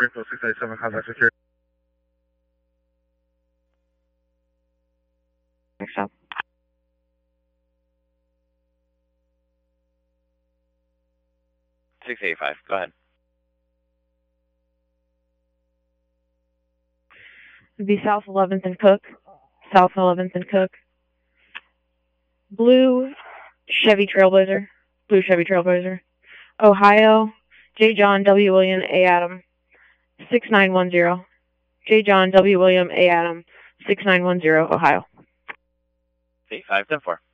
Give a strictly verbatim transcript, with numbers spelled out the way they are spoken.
Springfield six eight seven, contact security. Next stop. six eighty-five, go ahead. It'd be South eleventh and Cook. South eleventh and Cook. Blue Chevy Trailblazer. Blue Chevy Trailblazer. Ohio, J. John W. William A. Adam, six nine one zero. J. John W. William A. Adam, six nine one zero, Ohio. eight five ten four.